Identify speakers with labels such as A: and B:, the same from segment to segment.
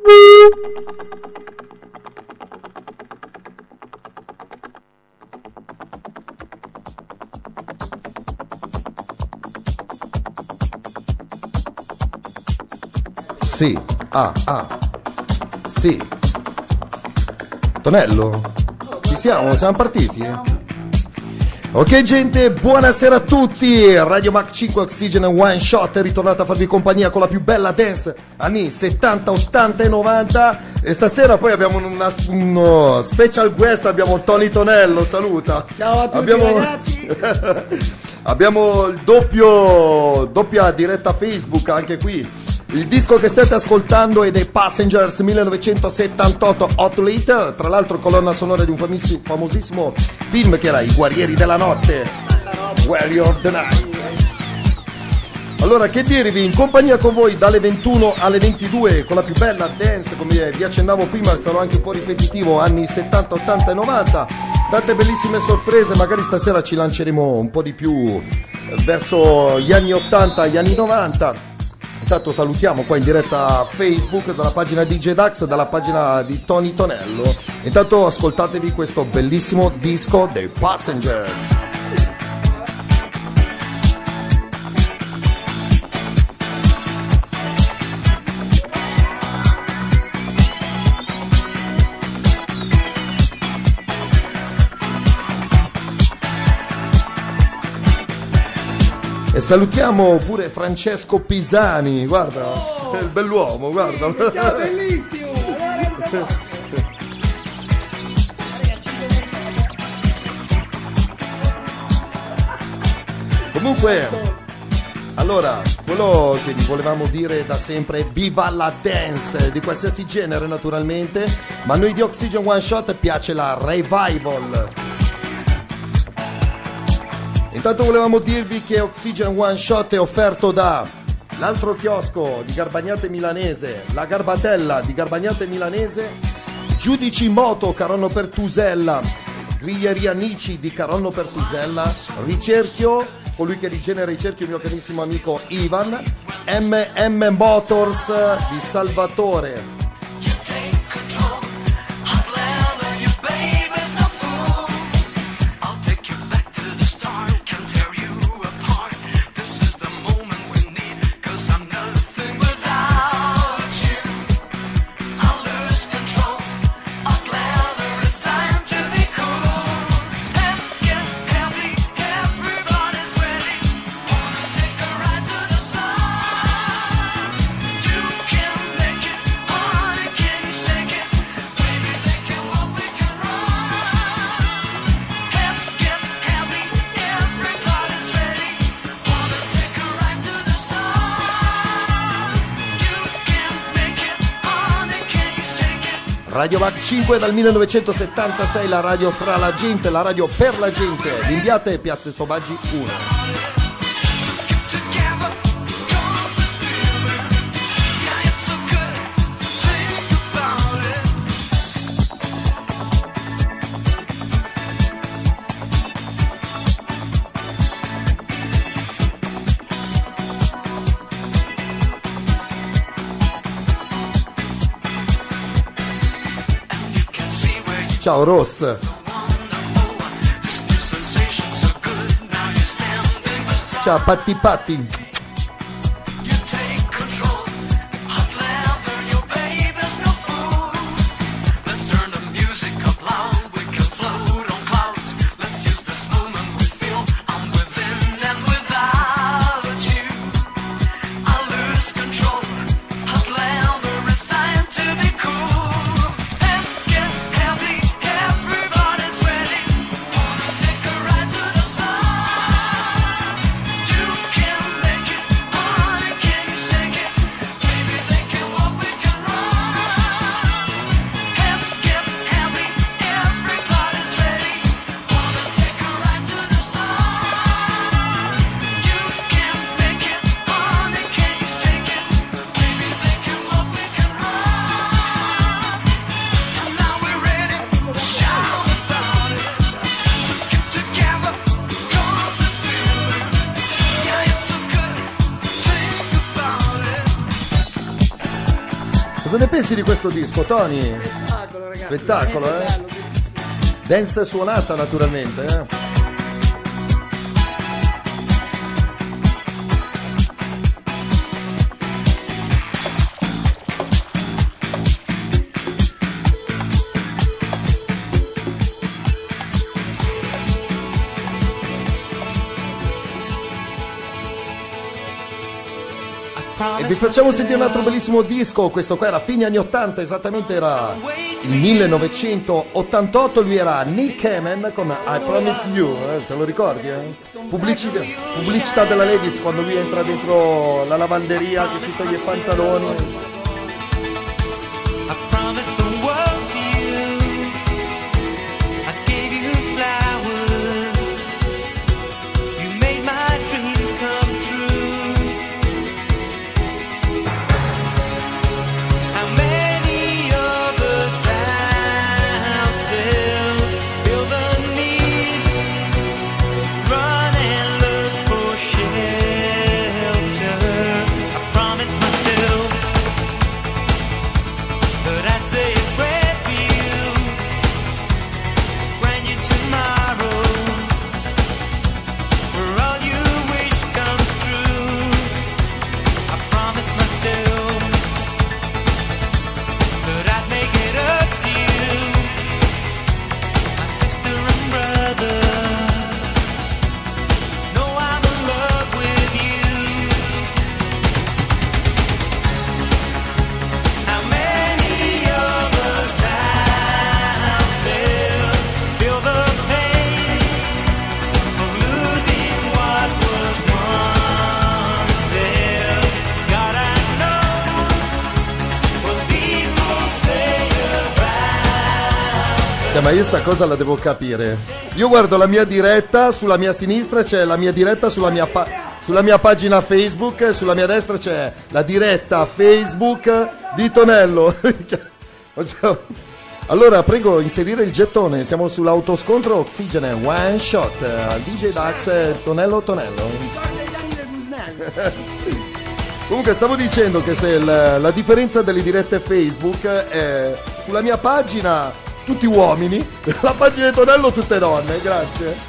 A: Sì, sì. Tonello, ci siamo partiti? Ok gente, buonasera a tutti. Radio Mac 5 Oxygen One Shot è ritornata a farvi compagnia con la più bella dance anni 70, 80 e 90. E stasera poi abbiamo uno special guest, abbiamo Tony Tonello, saluta.
B: Ciao a tutti ragazzi.
A: Abbiamo il doppia diretta Facebook anche qui. Il disco che state ascoltando è dei Passengers 1978 Hot Later, tra l'altro colonna sonora di un famosissimo film che era I Guerrieri della Notte, Warrior of the Night. Allora, che dirvi, in compagnia con voi dalle 21 alle 22 con la più bella dance, come vi accennavo prima, sarò anche un po' ripetitivo, anni 70, 80 e 90, tante bellissime sorprese, magari stasera ci lanceremo un po' di più verso gli anni 80, gli anni 90. Intanto salutiamo qua in diretta Facebook dalla pagina di DJ Dax, dalla pagina di Tony Tonello. Intanto ascoltatevi questo bellissimo disco dei Passengers. E salutiamo pure Francesco Pisani, guarda, il bell'uomo, guarda.
B: Ciao, bellissimo.
A: Comunque, allora, quello che vi volevamo dire da sempre è viva la dance, di qualsiasi genere naturalmente, ma a noi di Oxygen One Shot piace la revival. Intanto volevamo dirvi che Oxygen One Shot è offerto da l'altro chiosco di Garbagnate Milanese, la Garbatella di Garbagnate Milanese, Giudici Moto Caronno Pertusella, Griglieria Nici di Caronno Pertusella, Ricerchio, colui che rigenera Ricerchio, il mio carissimo amico Ivan, MM Motors di Salvatore. Radio Mac 5 dal 1976, la radio fra la gente, la radio per la gente. L'Imbiate, Piazza Stobaggi 1. Ciao Ross. Ciao Patti Patti. Cosa ne pensi di questo disco, Tony?
B: Spettacolo, ragazzi.
A: Spettacolo,
B: bello.
A: Dance suonata, naturalmente, E vi facciamo sentire un altro bellissimo disco. Questo qua era fine anni 80, esattamente era il 1988. Lui era Nick Hammond con I Promise You, te lo ricordi? Pubblicità della Levi's, quando lui entra dentro la lavanderia che si toglie i pantaloni. Ma io sta cosa la devo capire. Io guardo la mia diretta, sulla mia sinistra c'è la mia diretta sulla mia pagina Facebook, sulla mia destra c'è la diretta Facebook di Tonello. Allora prego inserire il gettone, siamo sull'autoscontro Oxygene One Shot, DJ Dax, Tonello. Comunque stavo dicendo che se la differenza delle dirette Facebook è sulla mia pagina tutti uomini, la pagina di Tonello tutte donne, grazie.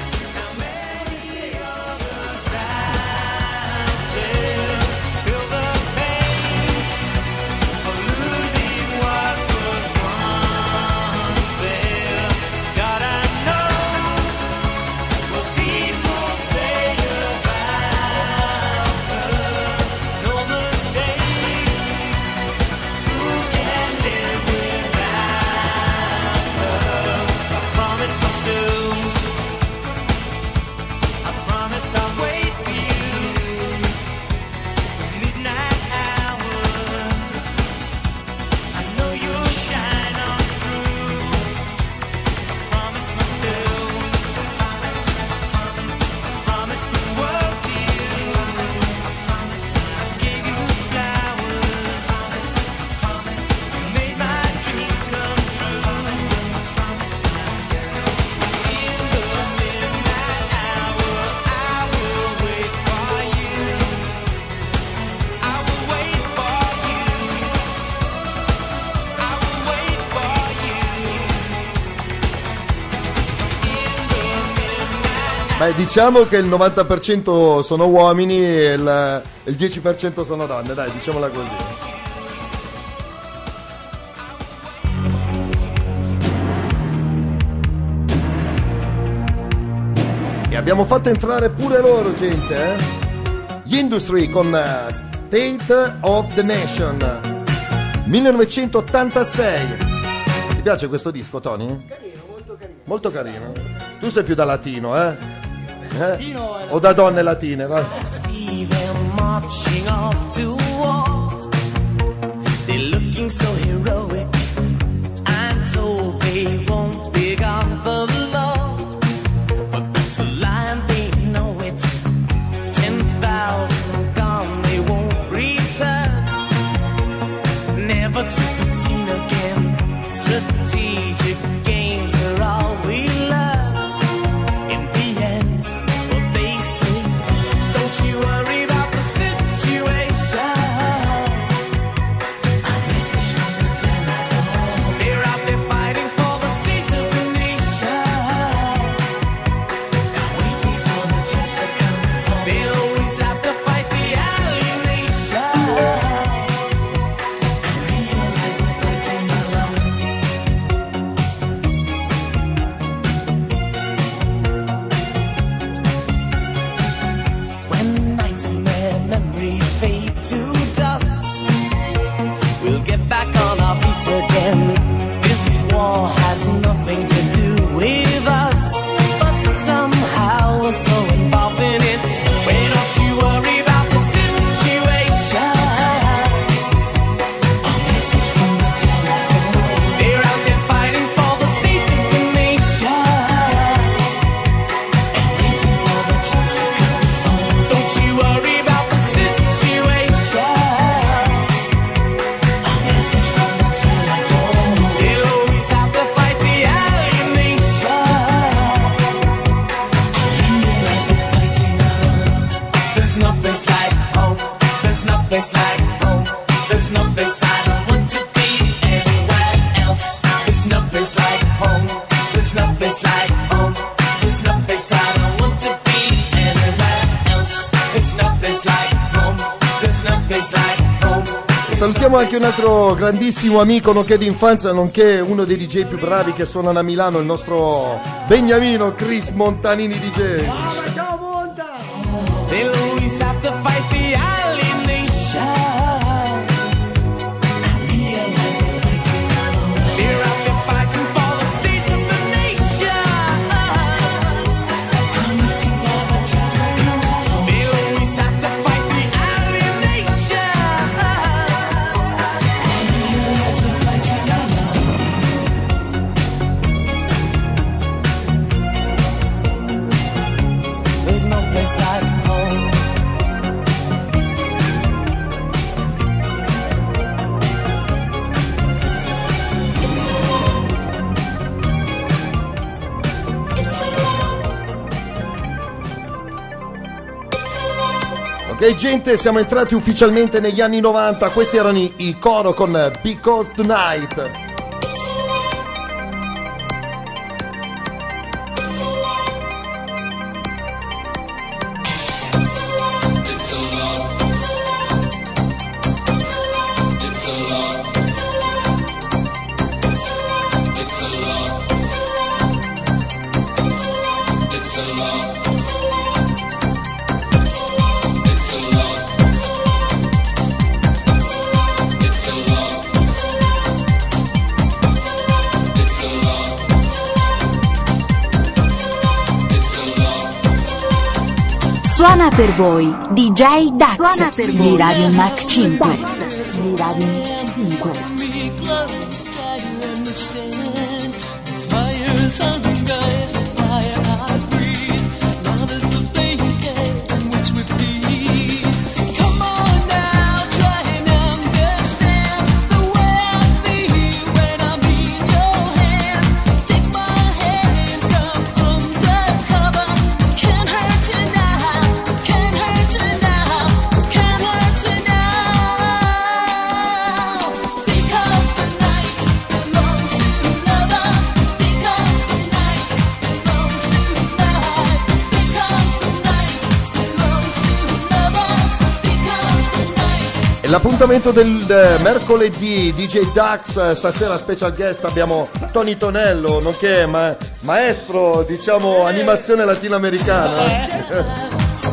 A: Beh, diciamo che il 90% sono uomini e il 10% sono donne, dai, diciamola così. E abbiamo fatto entrare pure loro, gente, Gli Industry con State of the Nation 1986. Ti piace questo disco, Tony?
B: Carino, molto carino.
A: Molto carino. Tu sei più da latino, o da donne latine, va?
C: See them marching off to war. They're looking so heroic. I'm told they won't be gone for long, but that's a lie, they know it. 10,000 gone, they won't return, never to be seen again. Strategic games are all we learn. Don't you worry about the situation. I miss
A: Salutiamo anche un altro grandissimo amico, nonché di infanzia, nonché uno dei DJ più bravi che suonano a Milano, il nostro Beniamino Chris Montanini DJ.
B: Ciao Monta!
C: They'll always have to fight the alienation. I realize they're fighting now. They're out there fighting for the state of the nation. I'm waiting for the chance to come out. They'll always have to fight the alienation. I realize they're fighting now. There's no place like home.
A: Ok gente, siamo entrati ufficialmente negli anni 90, questi erano i Coro con Because Tonight.
D: Suona per voi DJ Dax di Radio Mac 5. Di Radio Mac 5.
A: L'appuntamento del mercoledì DJ Dax, stasera special guest abbiamo Tony Tonello, nonché maestro, diciamo, animazione latinoamericana.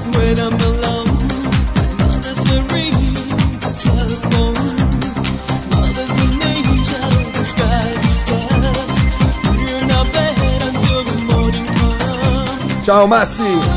A: Ciao Massi!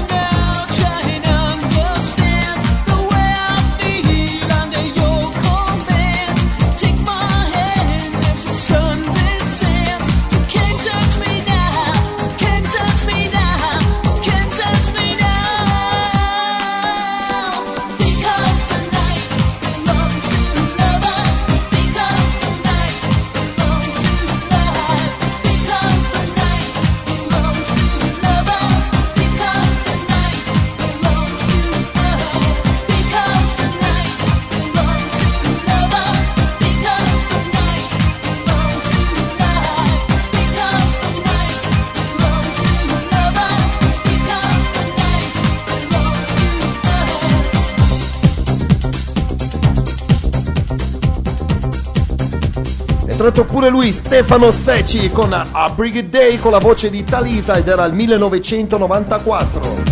A: È entrato pure lui, Stefano Secci, con A Brigade Day con la voce di Talisa, ed era il 1994.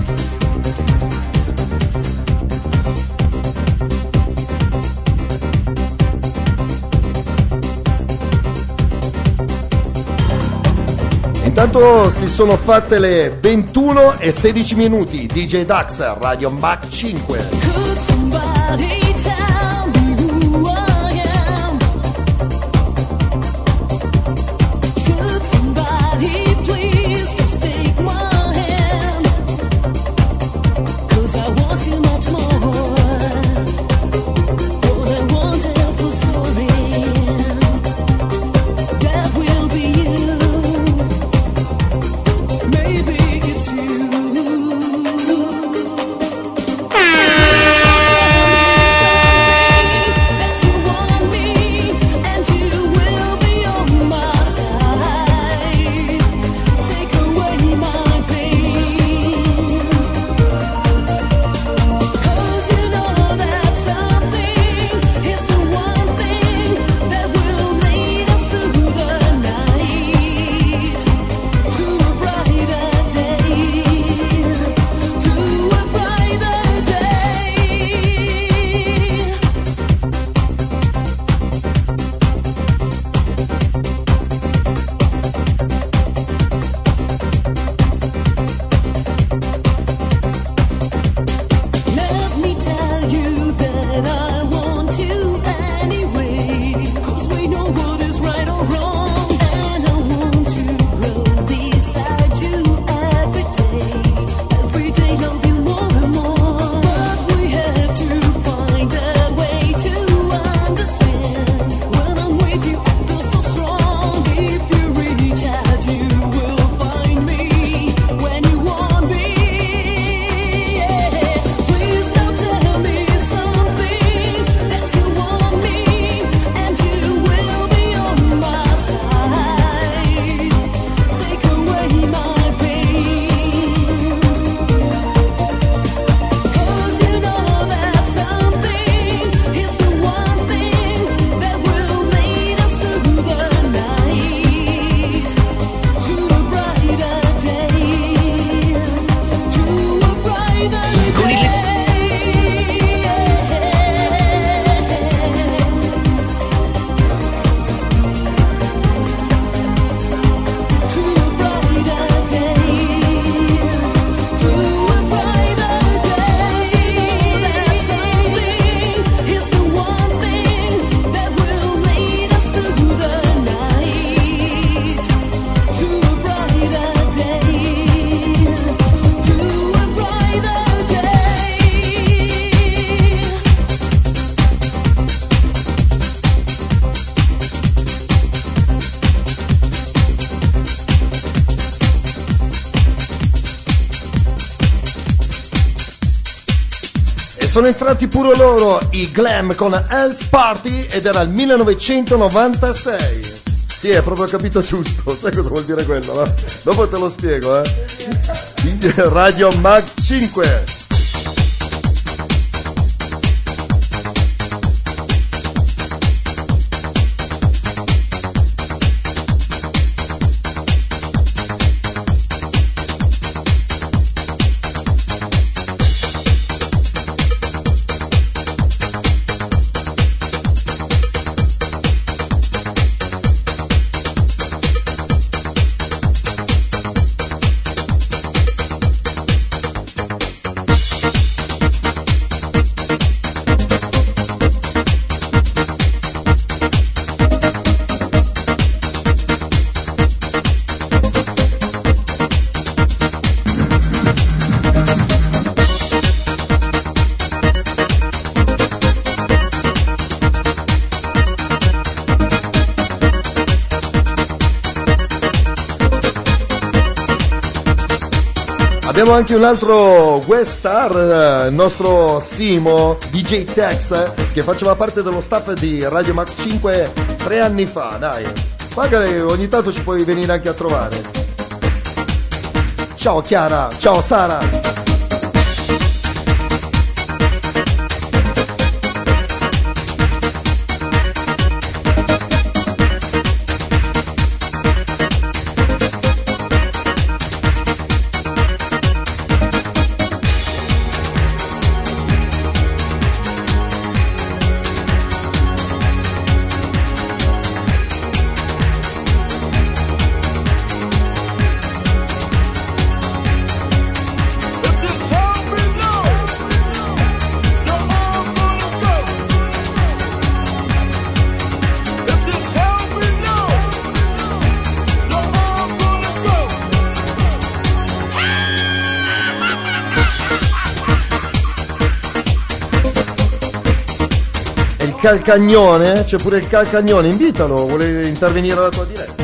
A: Intanto si sono fatte le 21:16. DJ Dax, Radio Mac 5.
C: Maybe it's you.
A: sono entrati pure loro, i Glam con Hell's Party, ed era il 1996. Sì, hai proprio capito giusto, sai cosa vuol dire quello, no? Dopo te lo spiego, Radio Mag 5. Abbiamo anche un altro guest star, il nostro Simo, DJ Tex, che faceva parte dello staff di Radio Mac 5 3 anni fa, dai. Magari ogni tanto ci puoi venire anche a trovare. Ciao Chiara, ciao Sara. Calcagnone, c'è pure il Calcagnone, invitalo, vuole intervenire alla tua diretta.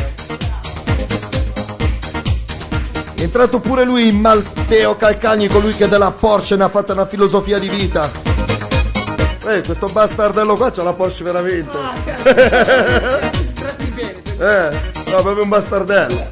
A: È entrato pure lui, Matteo Calcagni, colui che della Porsche ne ha fatta una filosofia di vita. Questo bastardello qua c'ha la Porsche veramente.
B: Tratti bene.
A: No, proprio un bastardello.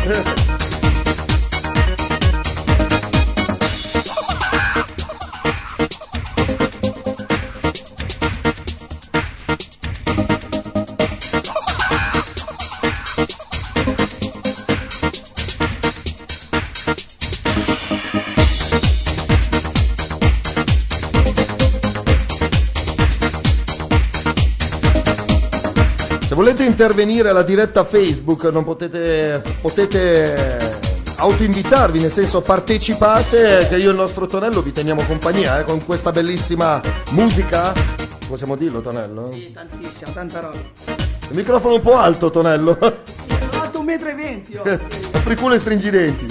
A: Se volete intervenire alla diretta Facebook, non potete autoinvitarvi, nel senso partecipate, che io e il nostro Tonello vi teniamo compagnia con questa bellissima musica. Possiamo dirlo, Tonello?
B: Sì, tantissimo, tanta roba.
A: Il microfono un po' alto, Tonello.
B: Sono alto 1,20 m.
A: Apri culo e stringi i denti.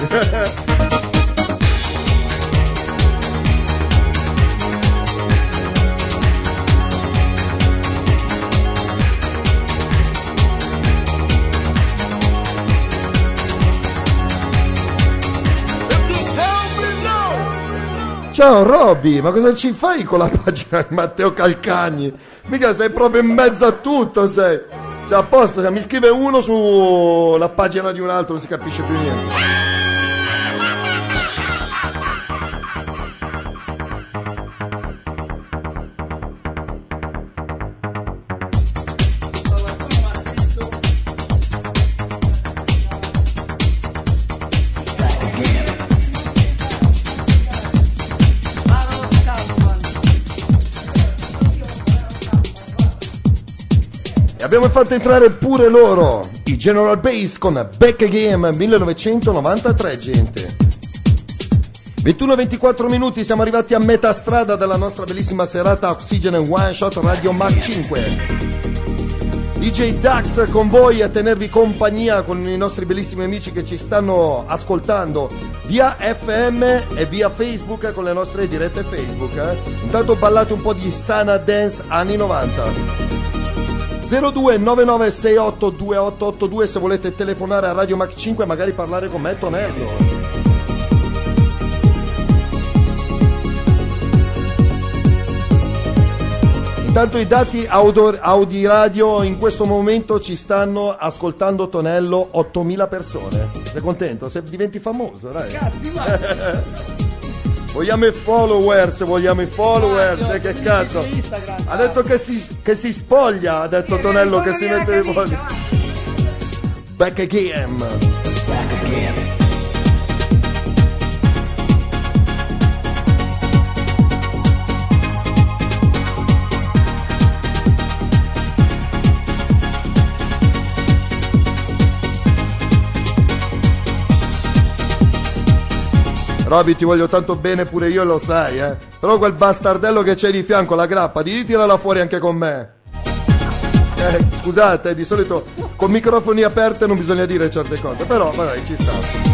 A: Ciao Robby, ma cosa ci fai con la pagina di Matteo Calcagni? Mica sei proprio in mezzo a tutto, sei. Cioè a posto, cioè, mi scrive uno sulla pagina di un altro, non si capisce più niente. Abbiamo fatto entrare pure loro, i General Bass con Back Again 1993, gente. 21-24 minuti, siamo arrivati a metà strada della nostra bellissima serata Oxygen and One Shot Radio Mach 5. DJ Dax con voi a tenervi compagnia con i nostri bellissimi amici che ci stanno ascoltando via FM e via Facebook con le nostre dirette Facebook. Intanto ballate un po' di Sana Dance anni 90. 0299682882 se volete telefonare a Radio Mac 5 e magari parlare con me, Tonello. Intanto i dati Audi Radio in questo momento ci stanno ascoltando, Tonello, 8.000 persone. Sei contento? Se diventi famoso, dai. Vogliamo i followers, che cazzo. Ha detto che si spoglia, ha detto Tonello che si mette i fogli. Back again. Roby, ti voglio tanto bene pure io, lo sai, però quel bastardello che c'è di fianco, la grappa, di tirala fuori anche con me. Scusate, di solito con microfoni aperti non bisogna dire certe cose, però vabbè, ci sta.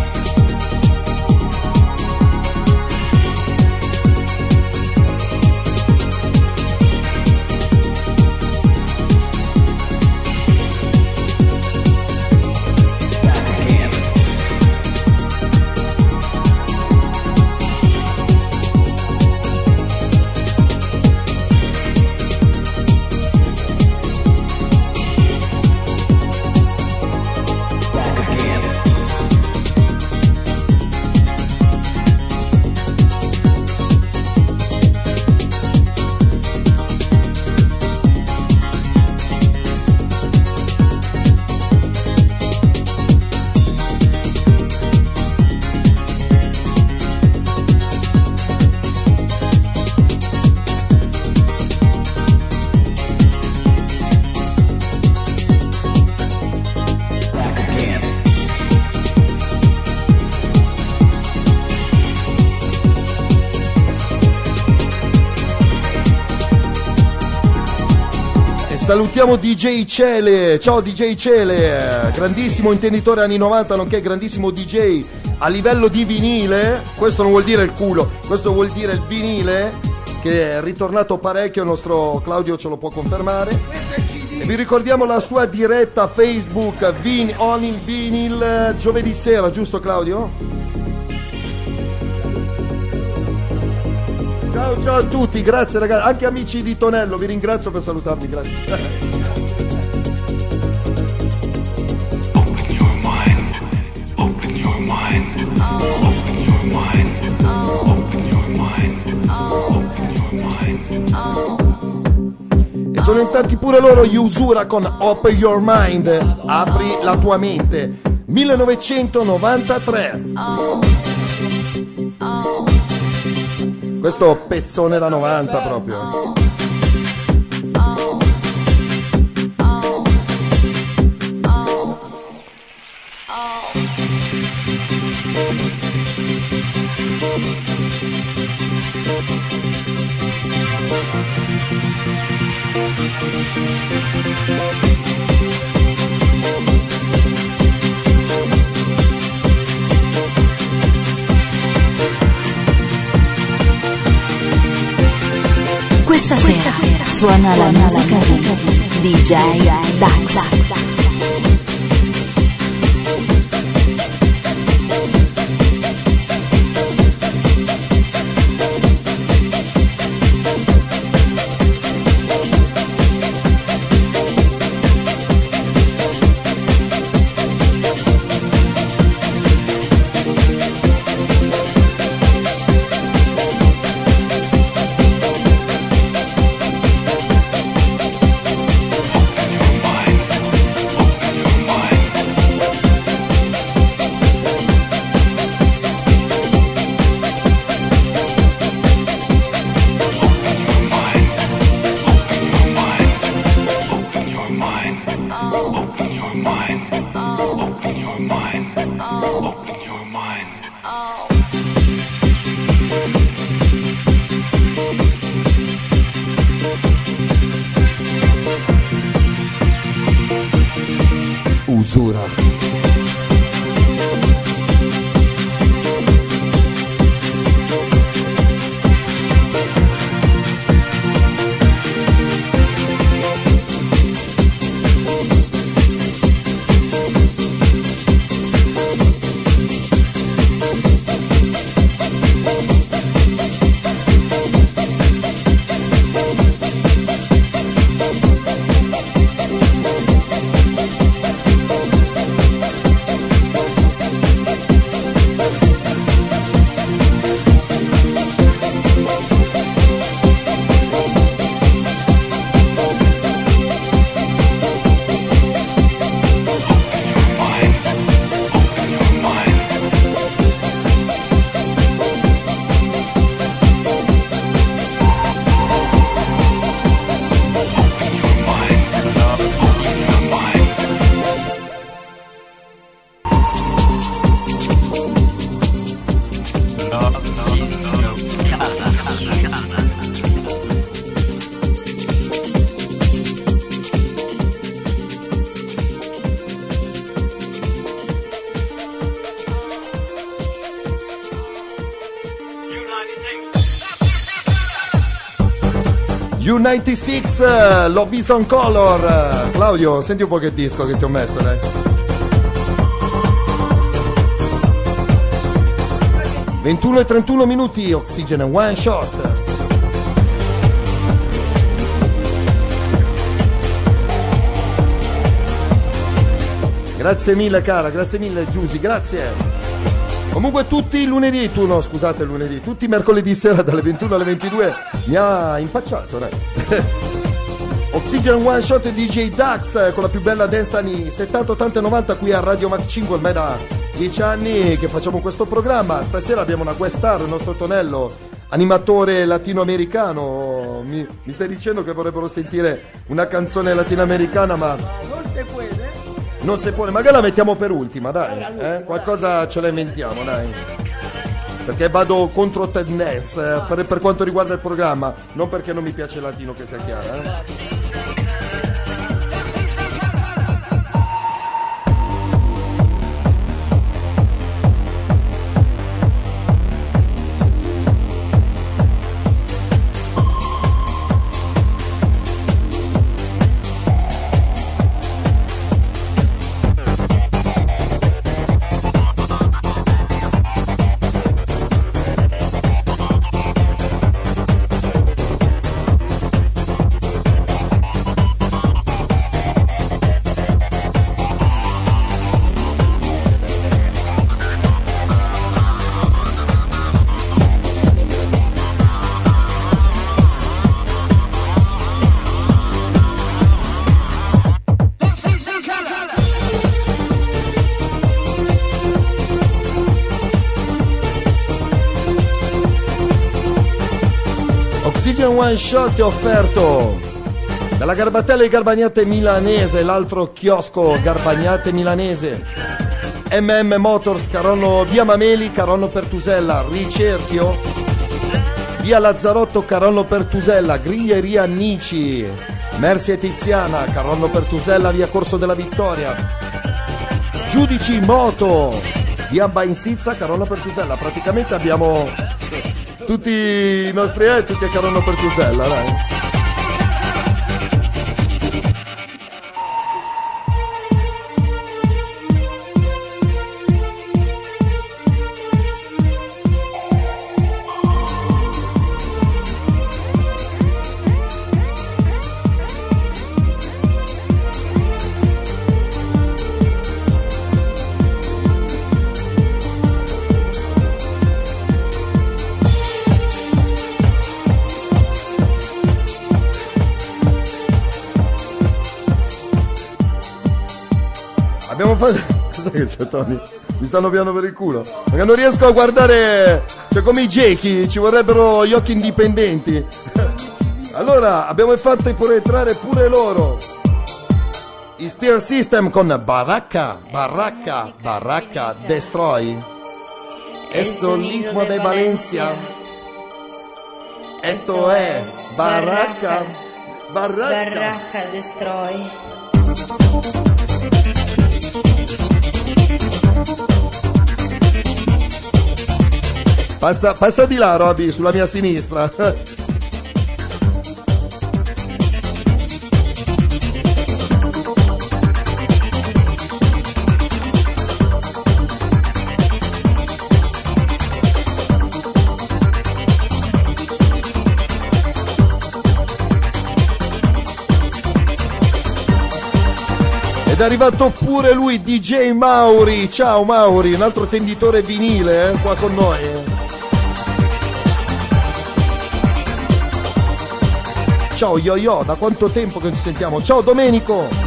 A: Salutiamo DJ Cele, ciao DJ Cele, grandissimo intenditore anni 90 nonché grandissimo DJ a livello di vinile. Questo non vuol dire il culo, questo vuol dire il vinile, che è ritornato parecchio, il nostro Claudio ce lo può confermare. E vi ricordiamo la sua diretta Facebook Only Vinyl giovedì sera, giusto Claudio? Ciao a tutti, grazie ragazzi, anche amici di Tonello, vi ringrazio per salutarmi, grazie.
E: Open your mind, open your mind, open your mind, open your mind, open your mind.
A: E sono entrati pure loro, Usura con Open Your Mind, apri la tua mente, 1993. Questo pezzone da 90 proprio.
D: Questa sera suona la musica di DJ Dax.
A: Usura. U96, l'ho visto on color. Claudio, senti un po' che disco che ti ho messo, dai. 21:31 minuti, Oxygen One Shot. Grazie mille cara, grazie mille Giusy, grazie. Comunque tutti i lunedì, tutti i mercoledì sera dalle 21 alle 22 mi ha impacciato, dai. Oxygen One Shot DJ Dax con la più bella dance anni 70, 80 e 90 qui a Radio Mac 5, ormai da 10 anni che facciamo questo programma. Stasera abbiamo una guest star, il nostro Tonello, animatore latinoamericano. Mi stai dicendo che vorrebbero sentire una canzone latinoamericana, ma non si può, magari la mettiamo per ultima, dai, qualcosa ce la inventiamo, dai. Perché vado contro Ted Ness per quanto riguarda il programma, non perché non mi piace il latino, che sia chiaro, One Shot è offerto dalla Garbatella e Garbagnate milanese, l'altro chiosco Garbagnate milanese, MM Motors, Caronno, via Mameli, Caronno Pertusella, Ricerchio, via Lazzarotto, Caronno Pertusella, Griglieria Nici, Mersi e Tiziana, Caronno Pertusella, via Corso della Vittoria, Giudici Moto, via Bainsizza, Caronno Pertusella. Praticamente abbiamo tutti i nostri tutti a Caronno Pertusella, dai. Cos'è che c'è, Tony? Mi stanno piando per il culo perché non riesco a guardare, cioè come i gechi, ci vorrebbero gli occhi indipendenti. Allora abbiamo fatto pure entrare pure loro, i Steer System con Baracca Destroy. Esto ritmo de Valencia, esto è Baracca
F: Destroy.
A: Passa di là, Roby, sulla mia sinistra. Ed è arrivato pure lui, DJ Mauri. Ciao Mauri, un altro tenditore vinile qua con noi. Ciao Yo-Yo, da quanto tempo che ci sentiamo? Ciao Domenico!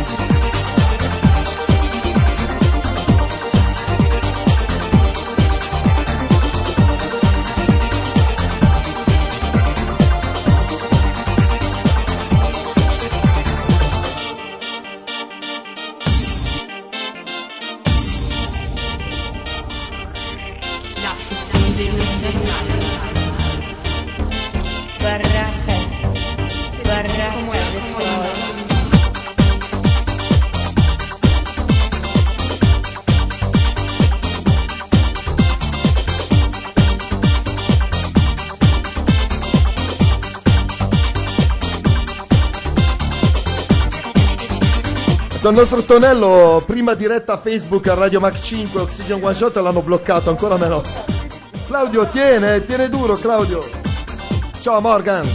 A: Il nostro Tonello, prima diretta Facebook a Radio Mac 5, Oxygen One Shot, l'hanno bloccato, ancora meno. Claudio, tiene duro Claudio. Ciao Morgan.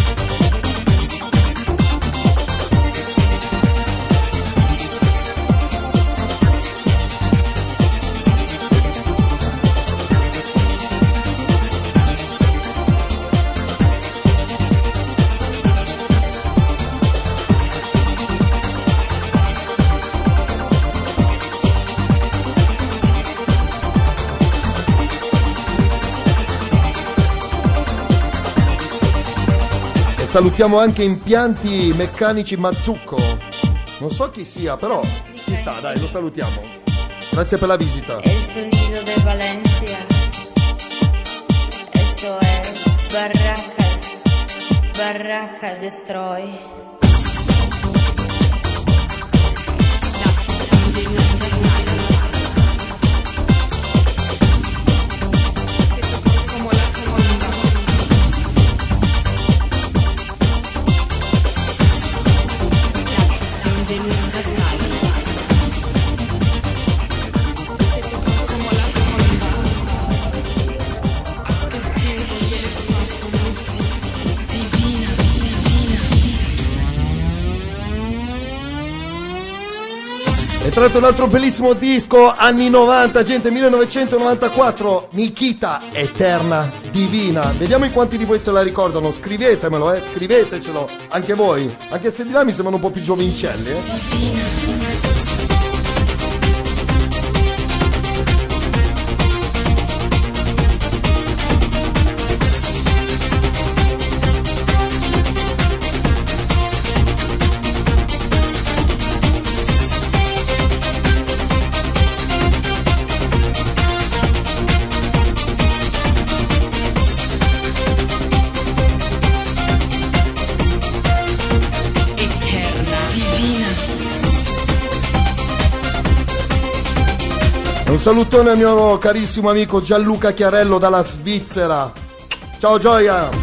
A: Salutiamo anche Impianti Meccanici Mazzucco. Non so chi sia, però ci sta, dai, lo salutiamo. Grazie per la visita.
F: El sonido de Valencia. Esto es Barraca Destroy.
A: È tratto un altro bellissimo disco, anni 90, gente, 1994, Nikita, Eterna Divina. Vediamo in quanti di voi se la ricordano, scrivetemelo, scrivetecelo, anche voi, anche se di là mi sembrano un po' più giovincelli,
F: Divina.
A: Un salutone al mio carissimo amico Gianluca Chiarello dalla Svizzera. Ciao Gioia!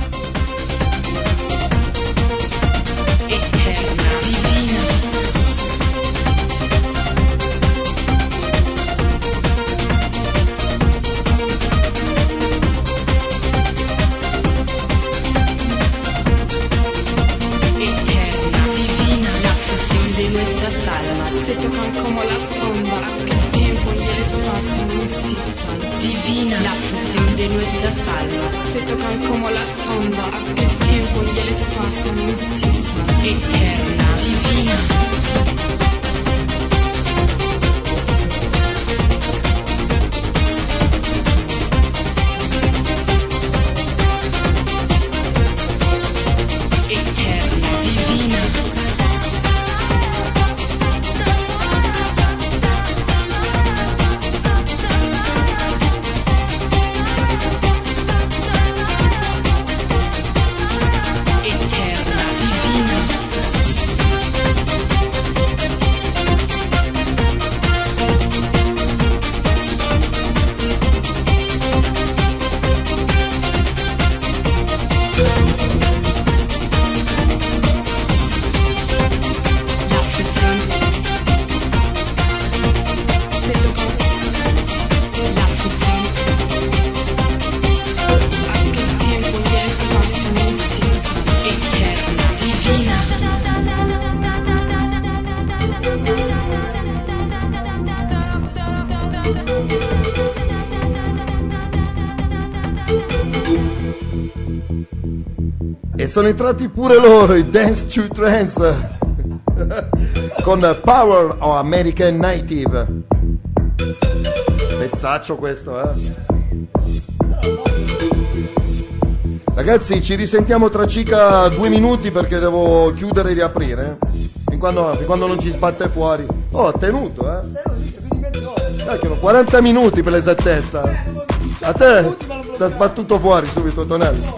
A: E sono entrati pure loro, i Dance to Trance, con Power of American Native. Pezzaccio questo, Ragazzi, ci risentiamo tra circa 2 minuti perché devo chiudere e riaprire. Fin quando non ci sbatte fuori. Oh, tenuto, Cacchio, 40 minuti per l'esattezza. A te ti ha sbattuto fuori subito, Tonello.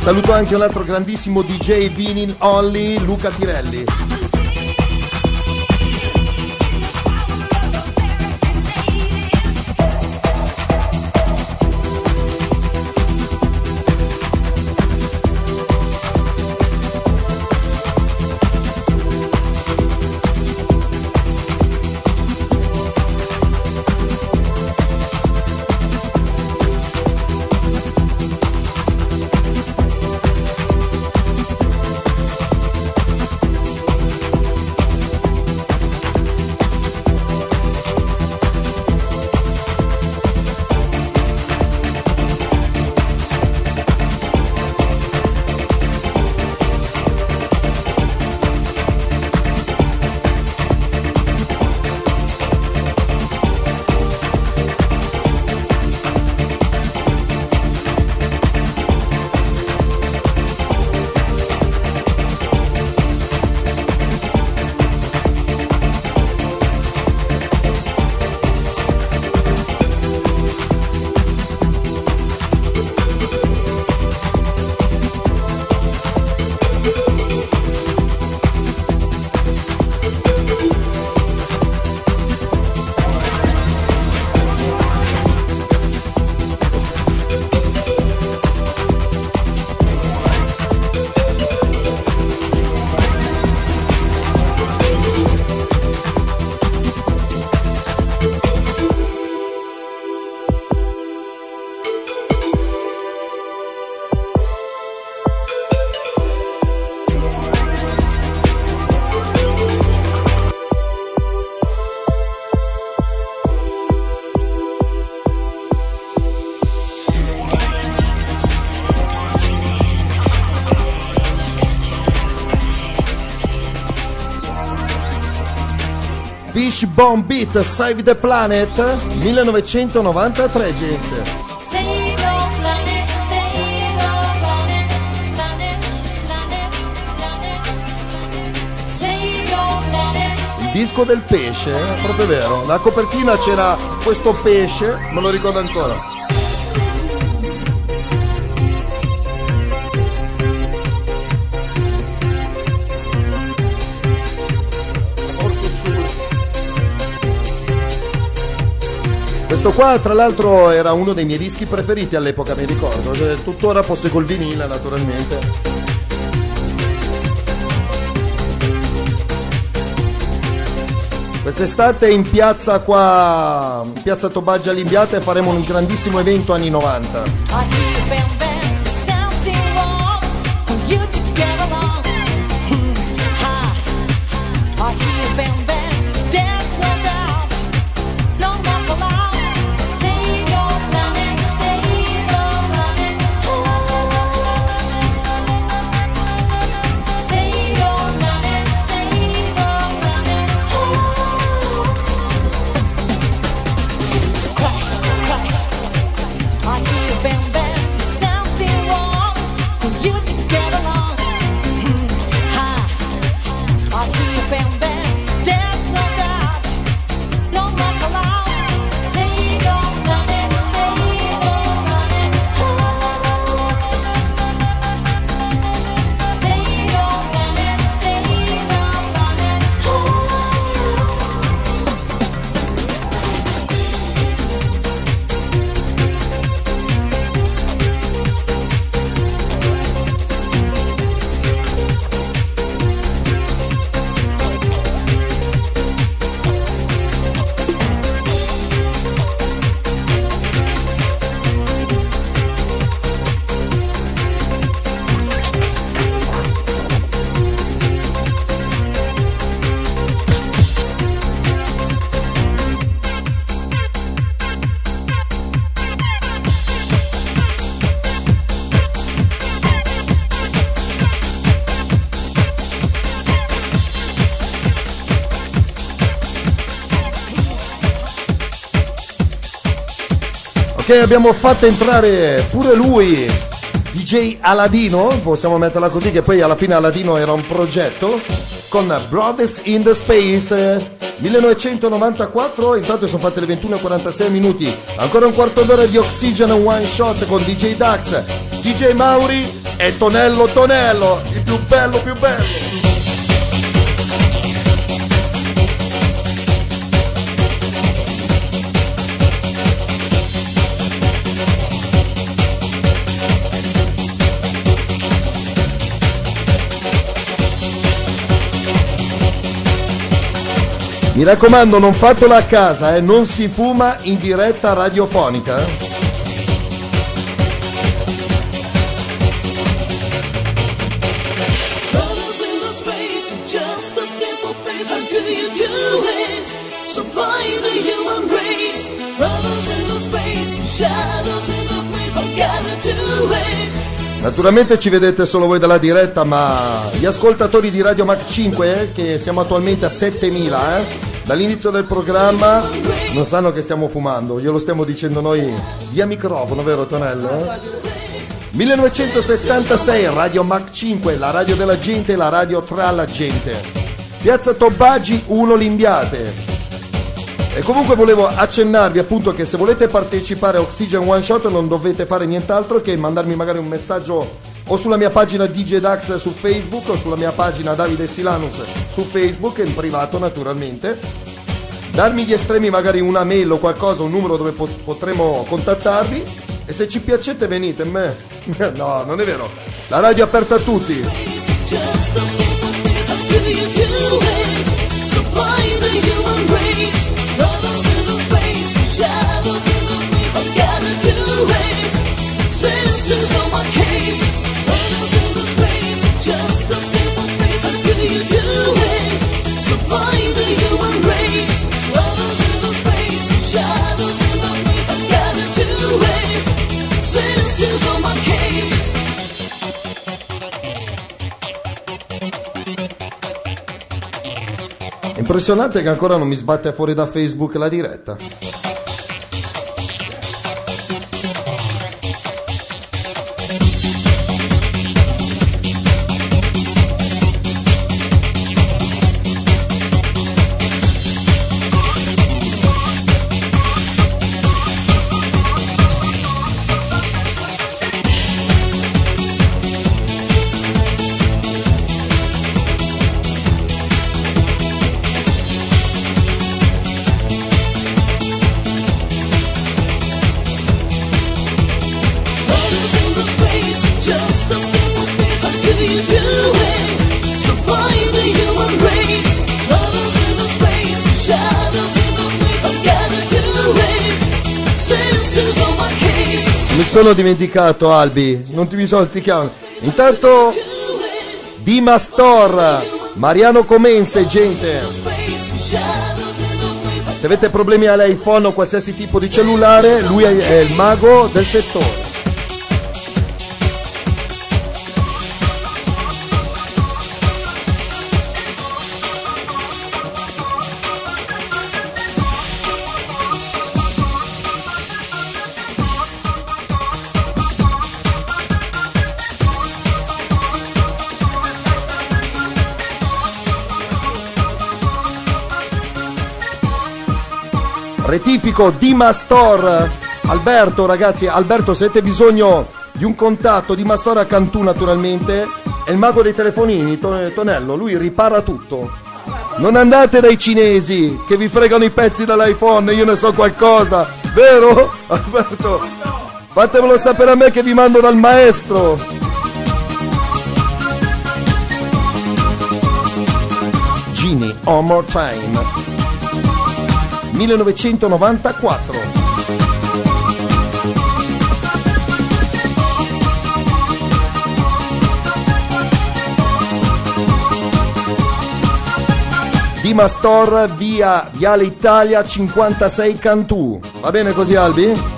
A: Saluto anche un altro grandissimo DJ Vinyl Only, Luca Tirelli. Fishbone Beat, Save the Planet, 1993, gente. Il disco del pesce, proprio vero. La copertina c'era questo pesce, me lo ricordo ancora. Questo qua tra l'altro era uno dei miei dischi preferiti all'epoca, mi ricordo, tuttora posseggo il vinile naturalmente. Quest'estate in piazza qua, in piazza Tobaggia Limbiate, faremo un grandissimo evento anni 90. Che abbiamo fatto entrare pure lui, DJ Aladino, possiamo metterla così, che poi alla fine Aladino era un progetto, con Brothers in the Space, 1994, intanto sono fatte le 21:46 minuti, ancora un quarto d'ora di Oxygen One Shot con DJ Dax, DJ Mauri e Tonello, il più bello. Mi raccomando, non fatelo a casa, non si fuma in diretta radiofonica. Naturalmente ci vedete solo voi dalla diretta, ma gli ascoltatori di Radio Mach 5, che siamo attualmente a 7000, dall'inizio del programma non sanno che stiamo fumando, glielo stiamo dicendo noi via microfono, vero Tonello? 1976, Radio Mach 5, la radio della gente e la radio tra la gente. Piazza Tobagi 1 Limbiate. E comunque volevo accennarvi appunto che se volete partecipare a Oxygen One Shot non dovete fare nient'altro che mandarmi magari un messaggio o sulla mia pagina DJ Dax su Facebook o sulla mia pagina Davide Silanus su Facebook, in privato naturalmente, darmi gli estremi, magari una mail o qualcosa, un numero dove potremo contattarvi, e se ci piacete venite. No, non è vero, la radio è aperta a tutti.
G: Sisters on my case, brothers in the space, just a simple face. How do you do it? Supplying the human race, brothers in the space, shadows in the face. I gotta do it. Sisters on my case.
A: È impressionante che ancora non mi sbatte fuori da Facebook la diretta. Mi sono dimenticato, Albi, non ti mi sono dimenticato. Intanto Dima Store, Mariano Comense, gente. Se avete problemi all'iPhone o qualsiasi tipo di cellulare, lui è il mago del settore. Rettifico, Dima Store, Alberto, ragazzi, Alberto, se avete bisogno di un contatto, Dima Store a Cantù naturalmente, è il mago dei telefonini, Tonello, lui ripara tutto. Non andate dai cinesi che vi fregano i pezzi dall'iPhone, io ne so qualcosa, vero Alberto? Fatemelo sapere a me che vi mando dal maestro. Genie, One More Time, 1994. Dima Store, via Viale Italia 56 Cantù. Va bene così, Albi?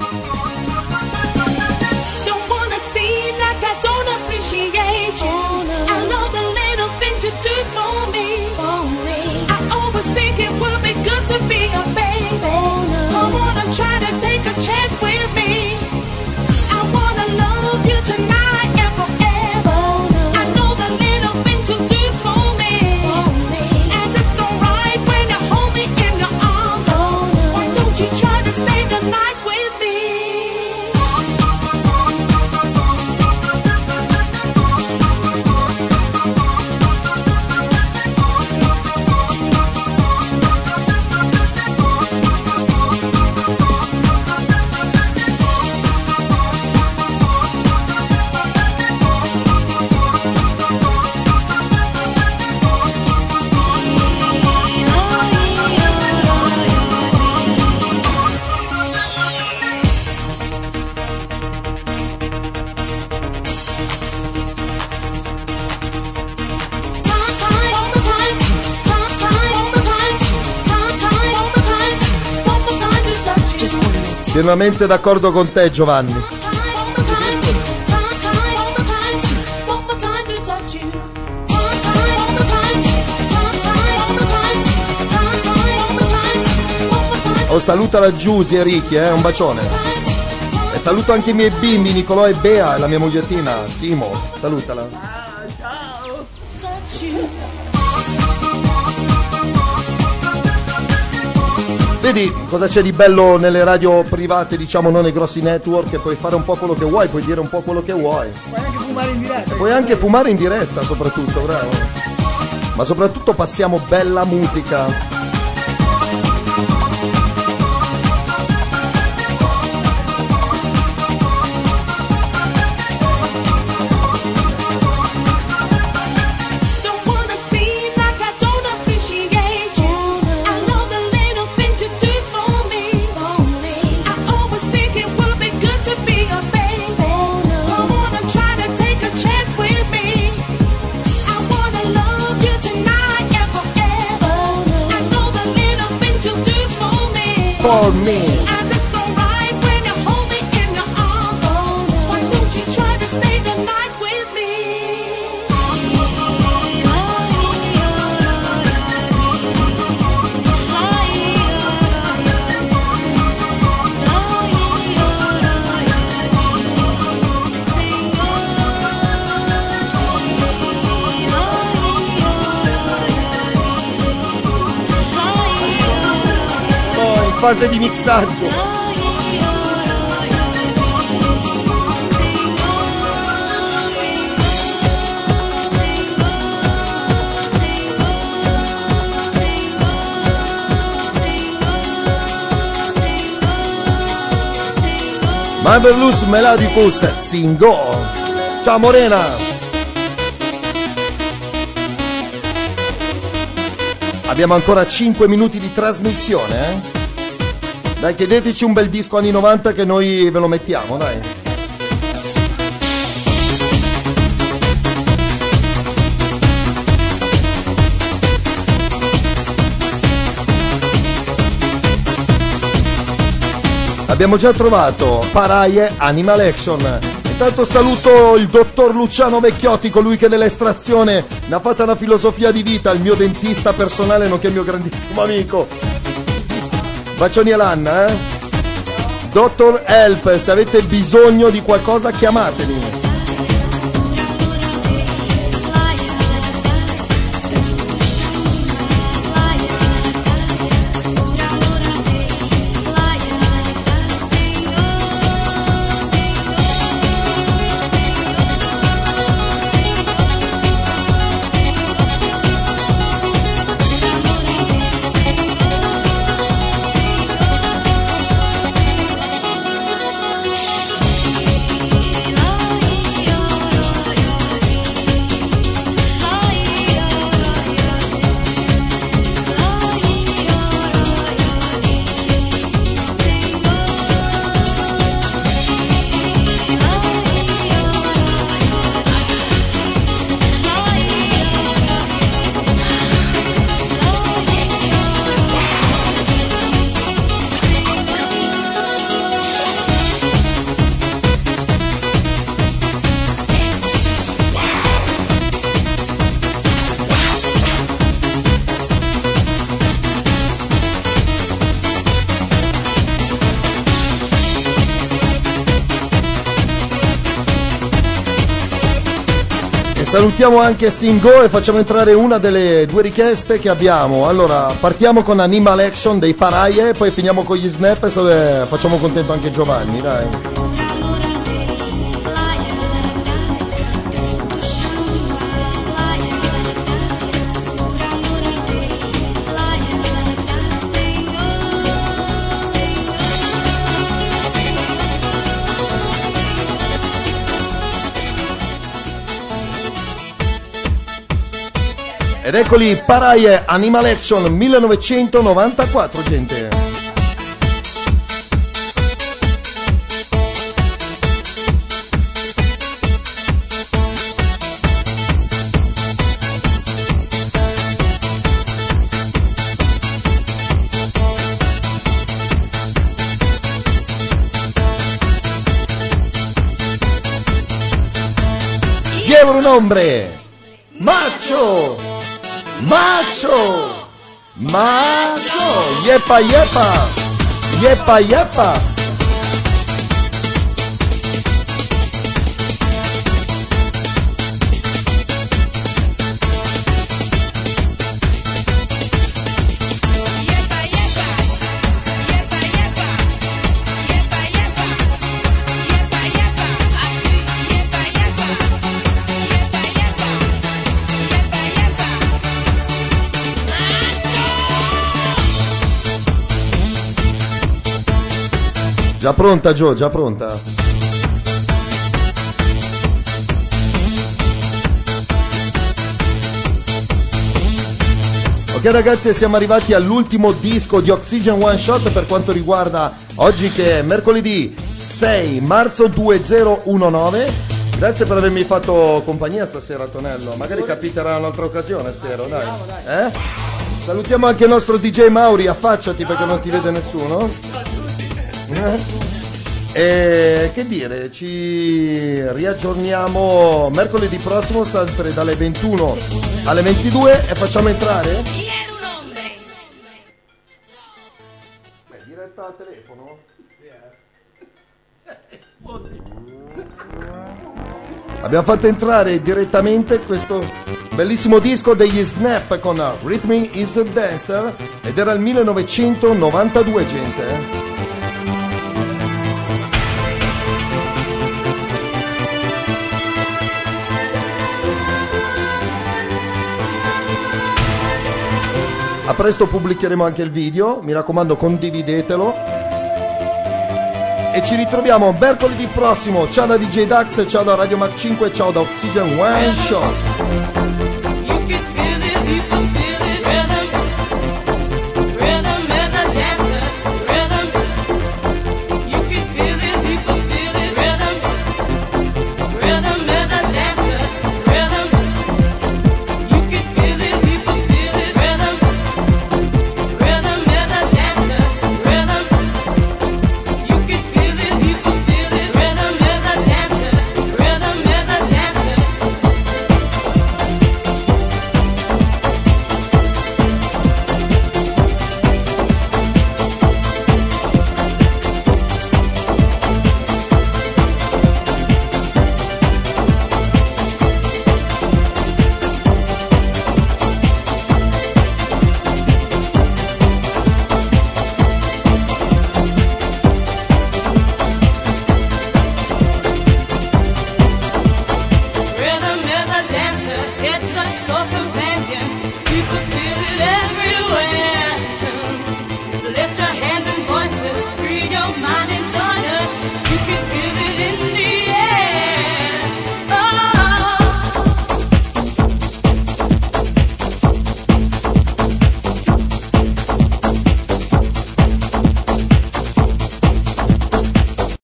G: When you hold me
A: Pienamente d'accordo con te, Giovanni. Oh, saluta la Giusy e Ricky, un bacione. E saluto anche i miei bimbi, Nicolò e Bea, e la mia mogliettina, Simo. Salutala.
B: Ciao.
A: Vedi cosa c'è di bello nelle radio private, diciamo non nei grossi network, che puoi fare un po' quello che vuoi, puoi dire un po' quello che vuoi.
B: Puoi anche fumare in diretta.
A: Puoi anche fumare in diretta, soprattutto, bravo. Ma soprattutto passiamo bella musica. For me.
G: And it's alright when you hold me in your arms. Why don't you try to stay the night with me?
A: Oh, in fase di mixaggio. Marvelous Melodicus Singo. Ciao Morena. Abbiamo ancora 5 minuti di trasmissione, eh? Dai, chiedeteci un bel disco anni 90 che noi ve lo mettiamo, dai. Abbiamo già trovato Paraie Animal Action. Intanto saluto il dottor Luciano Vecchiotti, colui che nell'estrazione ne ha fatta una filosofia di vita, il mio dentista personale nonché il mio grandissimo amico. Bacioni all'Anna, eh? Dottor Help, se avete bisogno di qualcosa chiamatemi. Salutiamo anche Singo e facciamo entrare una delle due richieste che abbiamo. Allora, partiamo con Animal Action dei Paraie, poi finiamo con gli Snap e facciamo contento anche Giovanni, dai. Ed eccoli, Paraie Animal Action 1994, gente. euro un hombre. Macho, macho, macho, yepa yepa, yepa yepa. Già pronta Gio, già pronta. Ok ragazzi, siamo arrivati all'ultimo disco di Oxygen One Shot per quanto riguarda oggi che è mercoledì 6 marzo 2019. Grazie per avermi fatto compagnia stasera Tonello, magari capiterà un'altra occasione, spero, dai. Salutiamo anche il nostro DJ Mauri, affacciati perché non ti vede nessuno. E che dire, ci riaggiorniamo mercoledì prossimo sempre dalle 21 alle 22 e facciamo entrare? Beh, diretta al telefono? Abbiamo fatto entrare direttamente questo bellissimo disco degli Snap con Rhythm is a Dancer ed era il 1992, gente. A presto pubblicheremo anche il video, mi raccomando condividetelo e ci ritroviamo mercoledì prossimo. Ciao da DJ Dax, ciao da Radio Mac 5, ciao da Oxygen One Shot.